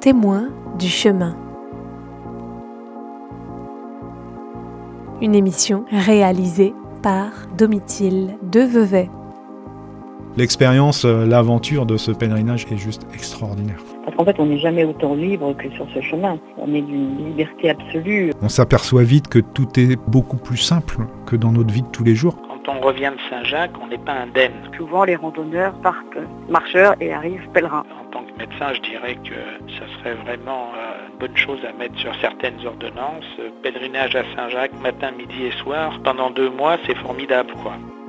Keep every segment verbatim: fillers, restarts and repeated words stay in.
Témoins du chemin. Une émission réalisée par Domitille Deveuvet. L'expérience, l'aventure de ce pèlerinage est juste extraordinaire. Parce qu'en fait, on n'est jamais autant libre que sur ce chemin. On est d'une liberté absolue. On s'aperçoit vite que tout est beaucoup plus simple que dans notre vie de tous les jours. Quand on revient de Saint-Jacques, on n'est pas indemne. Souvent, les randonneurs partent marcheurs et arrivent pèlerins. En tant que médecin, je dirais que ça serait vraiment une bonne chose à mettre sur certaines ordonnances. Pèlerinage à Saint-Jacques, matin, midi et soir, pendant deux mois, c'est formidable, quoi.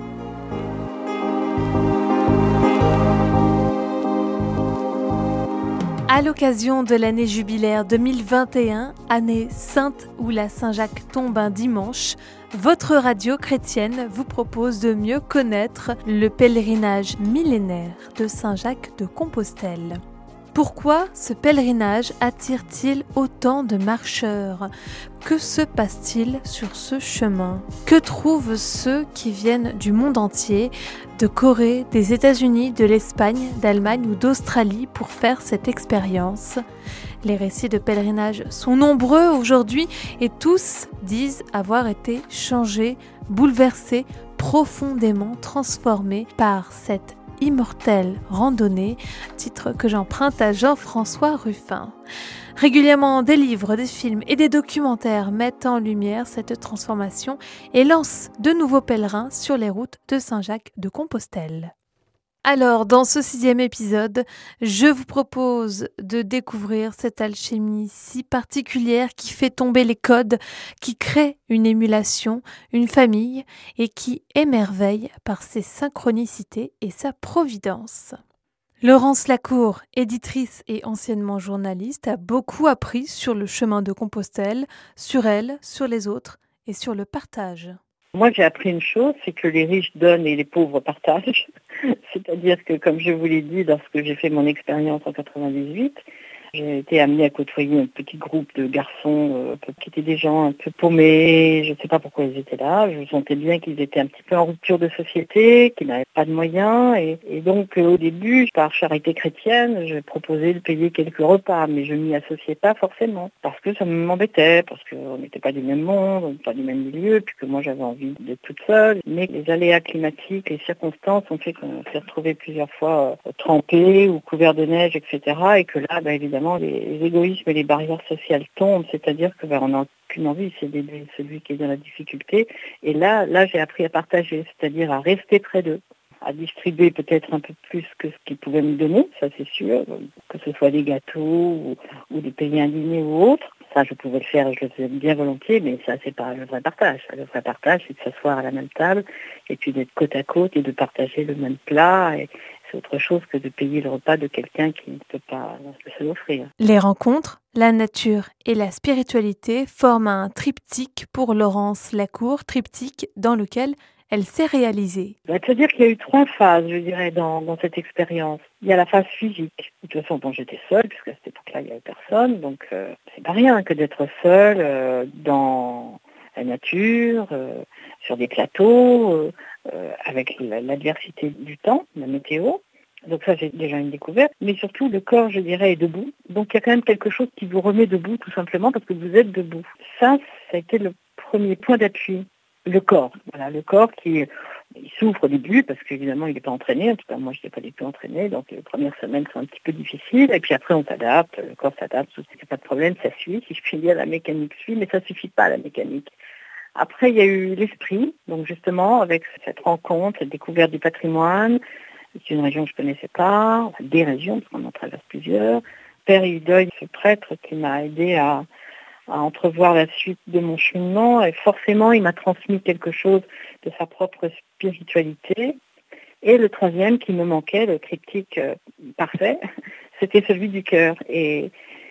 À l'occasion de l'année jubilaire deux mille vingt et un, année sainte où la Saint-Jacques tombe un dimanche, votre radio chrétienne vous propose de mieux connaître le pèlerinage millénaire de Saint-Jacques de Compostelle. Pourquoi ce pèlerinage attire-t-il autant de marcheurs ? Que se passe-t-il sur ce chemin ? Que trouvent ceux qui viennent du monde entier, de Corée, des États-Unis, de l'Espagne, d'Allemagne ou d'Australie pour faire cette expérience ? Les récits de pèlerinage sont nombreux aujourd'hui et tous disent avoir été changés, bouleversés, profondément transformés par cette immortelle randonnée, titre que j'emprunte à Jean-François Ruffin. Régulièrement, des livres, des films et des documentaires mettent en lumière cette transformation et lancent de nouveaux pèlerins sur les routes de Saint-Jacques de Compostelle. Alors, dans ce sixième épisode, je vous propose de découvrir cette alchimie si particulière qui fait tomber les codes, qui crée une émulation, une famille et qui émerveille par ses synchronicités et sa providence. Laurence Lacour, éditrice et anciennement journaliste, a beaucoup appris sur le chemin de Compostelle, sur elle, sur les autres et sur le partage. Moi, j'ai appris une chose, c'est que les riches donnent et les pauvres partagent. C'est-à-dire que, comme je vous l'ai dit, lorsque j'ai fait mon expérience en quatre-vingt-dix-huit, j'ai été amenée à côtoyer un petit groupe de garçons euh, qui étaient des gens un peu paumés. Je ne sais pas pourquoi ils étaient là. Je sentais bien qu'ils étaient un petit peu en rupture de société, qu'ils n'avaient pas de moyens. Et, et donc, euh, au début, par charité chrétienne, je proposais de payer quelques repas, mais je ne m'y associais pas forcément parce que ça m'embêtait, parce qu'on n'était pas du même monde, pas du même milieu, puis que moi, j'avais envie d'être toute seule. Mais les aléas climatiques, les circonstances ont fait qu'on s'est retrouvés plusieurs fois euh, trempés ou couverts de neige, et cetera. Et que là, bah, évidemment, les égoïsmes et les barrières sociales tombent, c'est-à-dire que ben, on n'a aucune envie, c'est d'aider celui qui est dans la difficulté. Et là, là, j'ai appris à partager, c'est-à-dire à rester près d'eux, à distribuer peut-être un peu plus que ce qu'ils pouvaient me donner, ça c'est sûr, que ce soit des gâteaux ou, ou des payer un dîner ou autre. Ça, je pouvais le faire, je le faisais bien volontiers, mais ça, c'est pas le vrai partage. Le vrai partage, c'est de s'asseoir à la même table et puis d'être côte à côte et de partager le même plat. Et c'est autre chose que de payer le repas de quelqu'un qui ne peut pas se l'offrir. Les rencontres, la nature et la spiritualité forment un triptyque pour Laurence Lacour, triptyque dans lequel elle s'est réalisée. C'est-à-dire qu'il y a eu trois phases, je dirais, dans, dans cette expérience. Il y a la phase physique. De toute façon, bon, j'étais seule, puisque à cette époque-là, il n'y avait personne. Donc, euh, c'est pas rien que d'être seule euh, dans la nature, euh, sur des plateaux, euh, euh, avec l'adversité du temps, la météo. Donc ça, c'est déjà une découverte. Mais surtout, le corps, je dirais, est debout. Donc, il y a quand même quelque chose qui vous remet debout, tout simplement, parce que vous êtes debout. Ça, ça a été le premier point d'appui. Le corps, voilà, le corps qui il souffre au début parce qu'évidemment il n'est pas entraîné, en tout cas moi je n'étais pas du tout entraîné, donc les premières semaines sont un petit peu difficiles et puis après on s'adapte, le corps s'adapte, c'est pas de problème, ça suit, si je puis dire la mécanique suit, mais ça suffit pas la mécanique. Après il y a eu l'esprit, donc justement avec cette rencontre, cette découverte du patrimoine, c'est une région que je ne connaissais pas, des régions parce qu'on en traverse plusieurs. Père Hildoy, ce prêtre qui m'a aidé à à entrevoir la suite de mon cheminement et forcément il m'a transmis quelque chose de sa propre spiritualité. Et le troisième qui me manquait, le triptyque euh, parfait, c'était celui du cœur. Et,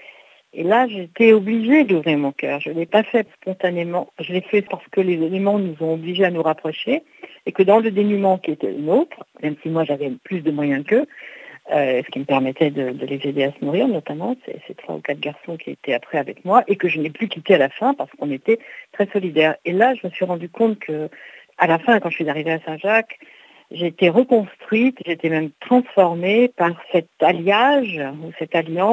et là j'étais obligée d'ouvrir mon cœur. Je ne l'ai pas fait spontanément, je l'ai fait parce que les éléments nous ont obligés à nous rapprocher et que dans le dénuement qui était le nôtre, même si moi j'avais plus de moyens qu'eux, Euh, ce qui me permettait de, de les aider à se nourrir, notamment, c'est ces trois ou quatre garçons qui étaient après avec moi et que je n'ai plus quitté à la fin parce qu'on était très solidaires. Et là, je me suis rendu compte que, à la fin, quand je suis arrivée à Saint-Jacques, j'ai été reconstruite, j'ai été même transformée par cet alliage ou cette alliance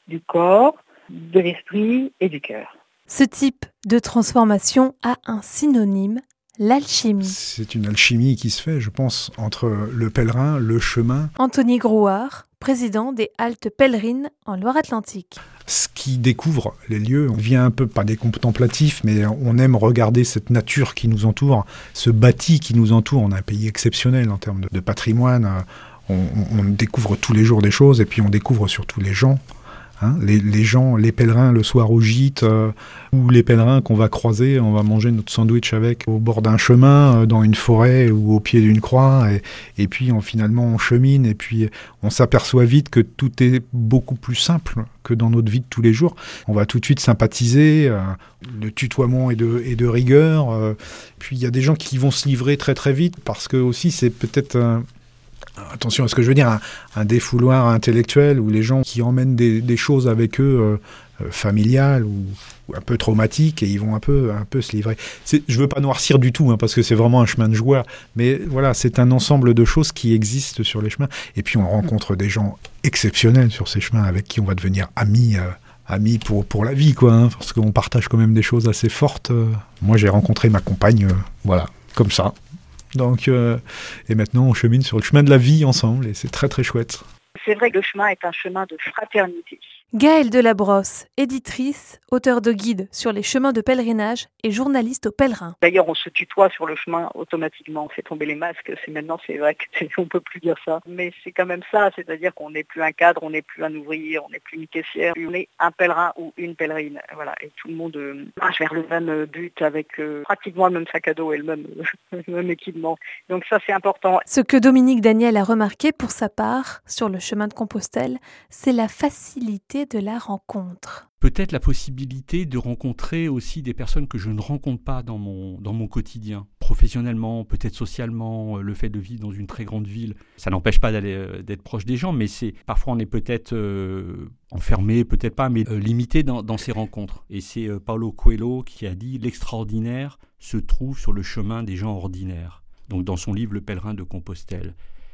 du corps, de l'esprit et du cœur. Ce type de transformation a un synonyme, l'alchimie. C'est une alchimie qui se fait, je pense, entre le pèlerin, le chemin. Anthony Grouard, président des Haltes Pèlerines en Loire-Atlantique. Ce qui découvre les lieux, on vient un peu, pas des contemplatifs, mais on aime regarder cette nature qui nous entoure, ce bâti qui nous entoure. On a un pays exceptionnel en termes de, de patrimoine. On, on, on découvre tous les jours des choses et puis on découvre surtout les gens. Hein, les, les gens, les pèlerins le soir au gîte, euh, ou les pèlerins qu'on va croiser, on va manger notre sandwich avec au bord d'un chemin, euh, dans une forêt ou au pied d'une croix, et, et puis on, finalement on chemine, et puis on s'aperçoit vite que tout est beaucoup plus simple que dans notre vie de tous les jours. On va tout de suite sympathiser, euh, le tutoiement est de, est de rigueur, euh, puis il y a des gens qui vont se livrer très très vite, parce que aussi c'est peut-être... Euh, attention à ce que je veux dire, un, un défouloir intellectuel où les gens qui emmènent des, des choses avec eux euh, euh, familiales ou, ou un peu traumatiques et ils vont un peu, un peu se livrer. C'est, je ne veux pas noircir du tout hein, parce que c'est vraiment un chemin de joie, mais voilà, c'est un ensemble de choses qui existent sur les chemins et puis on rencontre des gens exceptionnels sur ces chemins avec qui on va devenir amis euh, amis pour, pour la vie, quoi, hein, parce qu'on partage quand même des choses assez fortes. Moi, j'ai rencontré ma compagne, euh, voilà, comme ça. Donc, euh, et maintenant, on chemine sur le chemin de la vie ensemble, et c'est très très chouette. C'est vrai que le chemin est un chemin de fraternité. Gaëlle Delabrosse, éditrice, auteure de guides sur les chemins de pèlerinage et journaliste au Pèlerin. D'ailleurs, on se tutoie sur le chemin automatiquement. On fait tomber les masques. C'est maintenant, c'est vrai qu'on ne peut plus dire ça. Mais c'est quand même ça. C'est-à-dire qu'on n'est plus un cadre, on n'est plus un ouvrier, on n'est plus une caissière. On est un pèlerin ou une pèlerine. Voilà. Et tout le monde euh, marche vers le même but avec euh, pratiquement le même sac à dos et le même, euh, le même équipement. Donc ça, c'est important. Ce que Dominique Daniel a remarqué pour sa part sur le chemin de Compostelle, c'est la facilité de la rencontre. Peut-être la possibilité de rencontrer aussi des personnes que je ne rencontre pas dans mon, dans mon quotidien, professionnellement, peut-être socialement, le fait de vivre dans une très grande ville. Ça n'empêche pas d'aller, euh, d'être proche des gens, mais c'est, parfois on est peut-être euh, enfermé, peut-être pas, mais euh, limité dans, dans ces rencontres. Et c'est euh, Paulo Coelho qui a dit « L'extraordinaire se trouve sur le chemin des gens ordinaires », donc dans son livre « Le pèlerin de Compostelle ».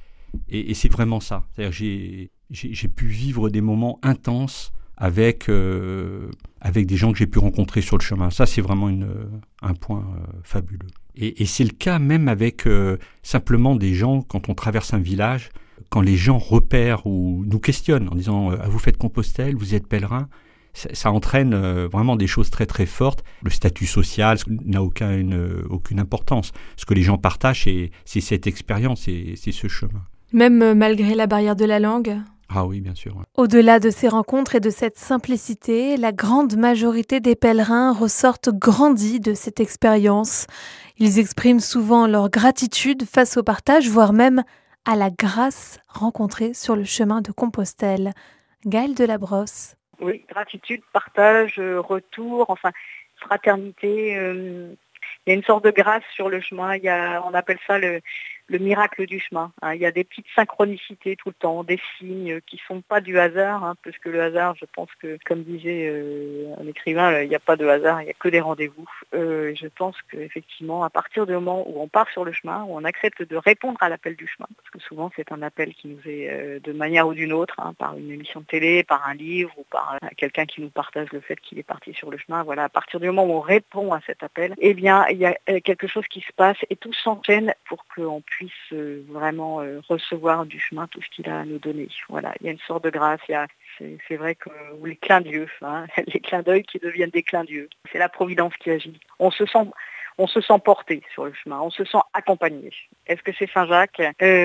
Et, et c'est vraiment ça. C'est-à-dire j'ai, j'ai, j'ai pu vivre des moments intenses avec, euh, avec des gens que j'ai pu rencontrer sur le chemin. Ça, c'est vraiment une, un point euh, fabuleux. Et, et c'est le cas même avec euh, simplement des gens, quand on traverse un village, quand les gens repèrent ou nous questionnent en disant euh, « Vous faites Compostelle, vous êtes pèlerin », ça, ça entraîne euh, vraiment des choses très très fortes. Le statut social n'a aucune, aucune importance. Ce que les gens partagent, c'est, c'est cette expérience et c'est ce chemin. Même malgré la barrière de la langue ? Ah oui, bien sûr. Ouais. Au-delà de ces rencontres et de cette simplicité, la grande majorité des pèlerins ressortent grandis de cette expérience. Ils expriment souvent leur gratitude face au partage, voire même à la grâce rencontrée sur le chemin de Compostelle. Gaëlle Delabrosse. Oui, gratitude, partage, retour, enfin, fraternité. Euh, il y a une sorte de grâce sur le chemin. Il y a, on appelle ça le... le miracle du chemin. Hein. Il y a des petites synchronicités tout le temps, des signes qui ne sont pas du hasard, hein, parce que le hasard, je pense que, comme disait euh, un écrivain, il n'y a pas de hasard, il n'y a que des rendez-vous. Euh, je pense qu'effectivement, à partir du moment où on part sur le chemin, où on accepte de répondre à l'appel du chemin, parce que souvent c'est un appel qui nous est euh, de manière ou d'une autre, hein, par une émission de télé, par un livre, ou par euh, quelqu'un qui nous partage le fait qu'il est parti sur le chemin. Voilà, à partir du moment où on répond à cet appel, eh bien, il y a euh, quelque chose qui se passe et tout s'enchaîne pour qu'on puisse puisse vraiment recevoir du chemin tout ce qu'il a à nous donner. Voilà, il y a une sorte de grâce, il y a, c'est, c'est vrai que ou les clins d'yeux, hein, les clins d'œil qui deviennent des clins d'yeux. C'est la providence qui agit. On se sent, on se sent porté sur le chemin, on se sent accompagné. Est-ce que c'est Saint-Jacques ?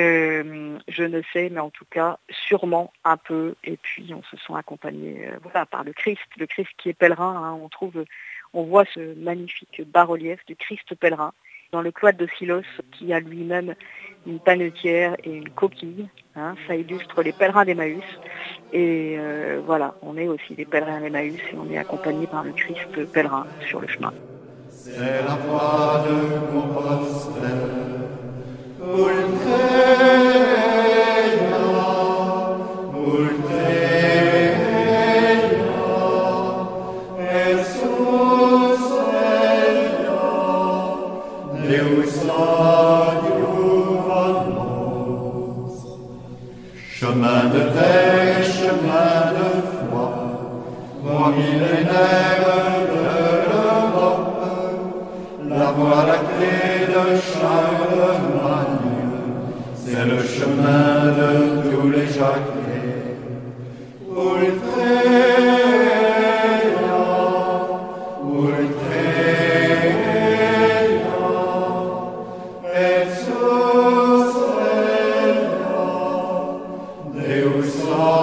euh, Je ne sais, mais en tout cas, sûrement un peu. Et puis on se sent accompagné, euh, voilà, par le Christ, le Christ qui est pèlerin. Hein, on trouve, on voit ce magnifique bas-relief du Christ pèlerin dans le cloître de Silos, qui a lui-même une panetière et une coquille. Hein, ça illustre les pèlerins d'Emmaüs. Et euh, voilà, on est aussi des pèlerins d'Emmaüs et on est accompagnés par le Christ pèlerin sur le chemin. C'est la voie de Compostelle, chemin de paix, chemin de foi, Trois millénaires de l'Europe, la voie lactée de Charlemagne, c'est le chemin de tous les Jacquets. Ultréa, Ultréa, et sus Deus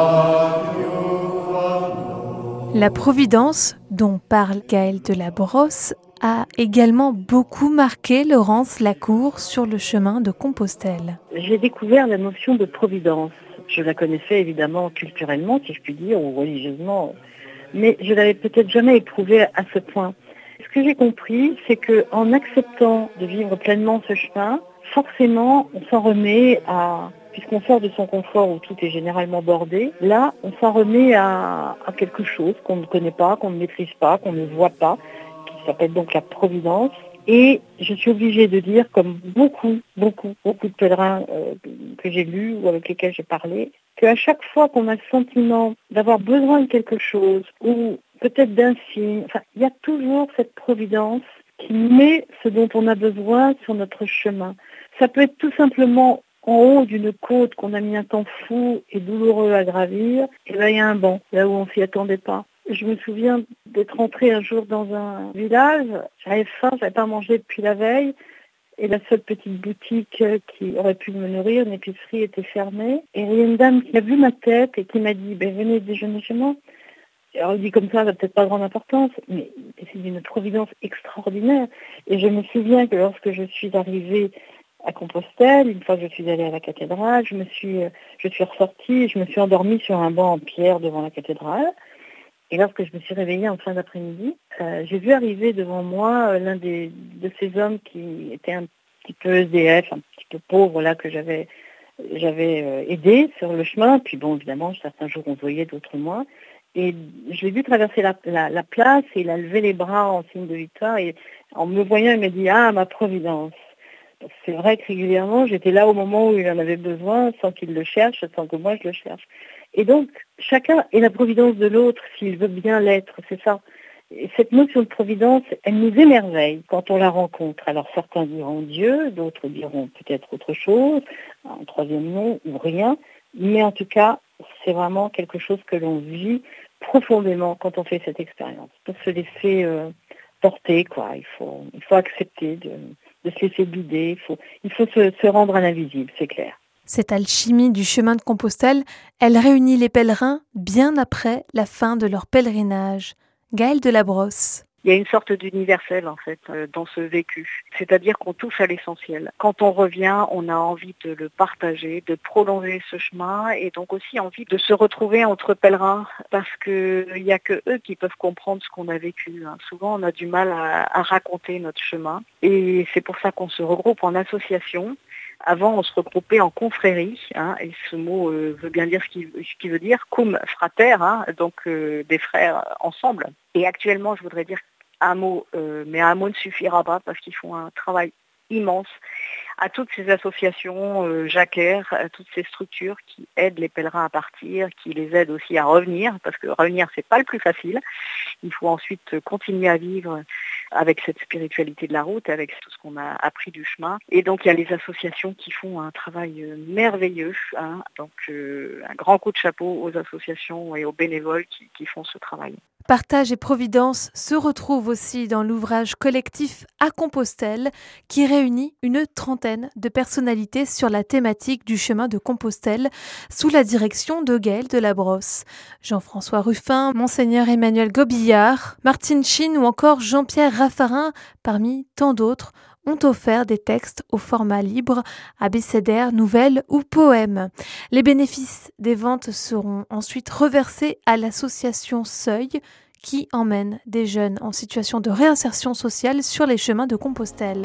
adiuvano. La Providence, dont parle Gaël de la Brosse, a également beaucoup marqué Laurence Lacour sur le chemin de Compostelle. J'ai découvert la notion de providence. Je la connaissais évidemment culturellement, si je puis dire, ou religieusement, mais je l'avais peut-être jamais éprouvée à ce point. Ce que j'ai compris, c'est qu'en acceptant de vivre pleinement ce chemin, forcément, on s'en remet à, puisqu'on sort de son confort où tout est généralement bordé, là, on s'en remet à, à quelque chose qu'on ne connaît pas, qu'on ne maîtrise pas, qu'on ne voit pas, qui s'appelle donc la providence. Et je suis obligée de dire, comme beaucoup, beaucoup, beaucoup de pèlerins euh, que j'ai lus ou avec lesquels j'ai parlé, qu'à chaque fois qu'on a le sentiment d'avoir besoin de quelque chose ou peut-être d'un signe, enfin, il y a toujours cette providence qui met ce dont on a besoin sur notre chemin. Ça peut être tout simplement en haut d'une côte qu'on a mis un temps fou et douloureux à gravir, et là il y a un banc, là où on s'y attendait pas. Je me souviens d'être rentrée un jour dans un village, j'avais faim, j'avais pas mangé depuis la veille, et la seule petite boutique qui aurait pu me nourrir, une épicerie, était fermée. Et il y a une dame qui a vu ma tête et qui m'a dit ben, « venez déjeuner chez moi ». Alors dit comme ça, ça n'a peut-être pas grande importance, mais c'est d'une providence extraordinaire. Et je me souviens que lorsque je suis arrivée à Compostelle, une fois que je suis allée à la cathédrale, je me suis, je suis ressortie, je me suis endormie sur un banc en pierre devant la cathédrale. Et lorsque je me suis réveillée en fin d'après-midi, euh, j'ai vu arriver devant moi euh, l'un des, de ces hommes qui était un petit peu S D F, un petit peu pauvre, là, que j'avais, j'avais euh, aidé sur le chemin. Puis bon, évidemment, certains jours on voyait, d'autres moins. Et je l'ai vu traverser la, la, la place et il a levé les bras en signe de victoire. Et en me voyant, il m'a dit « Ah, ma providence ». C'est vrai que régulièrement, j'étais là au moment où il en avait besoin, sans qu'il le cherche, sans que moi je le cherche. Et donc, chacun est la providence de l'autre s'il veut bien l'être, c'est ça. Et cette notion de providence, elle nous émerveille quand on la rencontre. Alors certains diront Dieu, d'autres diront peut-être autre chose, un troisième nom ou rien, mais en tout cas, c'est vraiment quelque chose que l'on vit profondément quand on fait cette expérience. Pour se laisser euh, porter, quoi, il faut, il faut accepter de... de se laisser guider, il faut, il faut se, se rendre à l'invisible, c'est clair. Cette alchimie du chemin de Compostelle, elle réunit les pèlerins bien après la fin de leur pèlerinage. Gaël de la Brosse. Il y a une sorte d'universel en fait euh, dans ce vécu, c'est-à-dire qu'on touche à l'essentiel. Quand on revient, on a envie de le partager, de prolonger ce chemin et donc aussi envie de se retrouver entre pèlerins parce qu'il n'y a que eux qui peuvent comprendre ce qu'on a vécu. Hein. Souvent on a du mal à, à raconter notre chemin et c'est pour ça qu'on se regroupe en association. Avant, on se regroupait en confrérie, hein, et ce mot euh, veut bien dire ce qui, ce qui veut dire cum frater, hein, donc euh, des frères ensemble. Et actuellement, je voudrais dire un mot, euh, mais un mot ne suffira pas parce qu'ils font un travail immense à toutes ces associations euh, jacquaires, à toutes ces structures qui aident les pèlerins à partir, qui les aident aussi à revenir, parce que revenir, c'est pas le plus facile. Il faut ensuite continuer à vivre avec cette spiritualité de la route, avec tout ce qu'on a appris du chemin. Et donc, il y a les associations qui font un travail merveilleux. Hein. Donc, euh, un grand coup de chapeau aux associations et aux bénévoles qui, qui font ce travail. Partage et Providence se retrouvent aussi dans l'ouvrage collectif à Compostelle qui réunit une trentaine de personnalités sur la thématique du chemin de Compostelle sous la direction de Gaël de la Brosse. Jean-François Ruffin, Monseigneur Emmanuel Gobillard, Martine Chine ou encore Jean-Pierre Raffarin, parmi tant d'autres, ont offert des textes au format libre, abécédaires, nouvelles ou poèmes. Les bénéfices des ventes seront ensuite reversés à l'association Seuil, qui emmène des jeunes en situation de réinsertion sociale sur les chemins de Compostelle.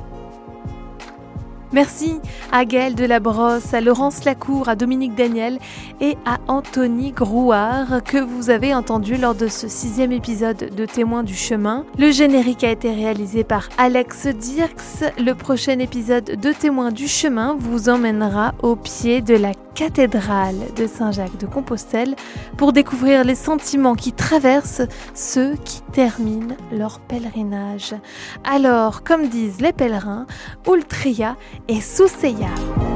Merci à Gaël de la Brosse, à Laurence Lacour, à Dominique Daniel et à Anthony Grouard que vous avez entendu lors de ce sixième épisode de Témoins du chemin. Le générique a été réalisé par Alex Dirks. Le prochain épisode de Témoins du chemin vous emmènera au pied de la cathédrale de Saint-Jacques de Compostelle pour découvrir les sentiments qui traversent ceux qui terminent leur pèlerinage. Alors, comme disent les pèlerins, Ultria et Souseia.